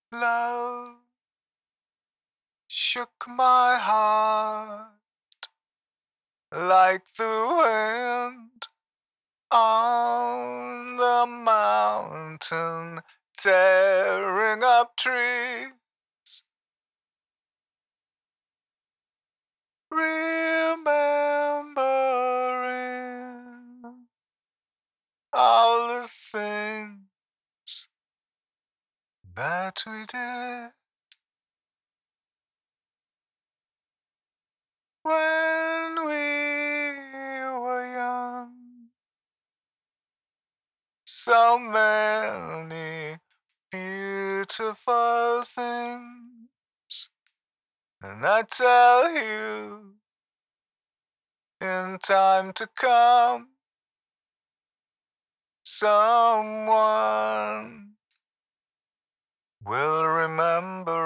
Love shook my heart like the wind on the mountain, tearing up trees. Remembering all the things that we did when we were young. So many beautiful things, and I tell you, in time to come, someone will remember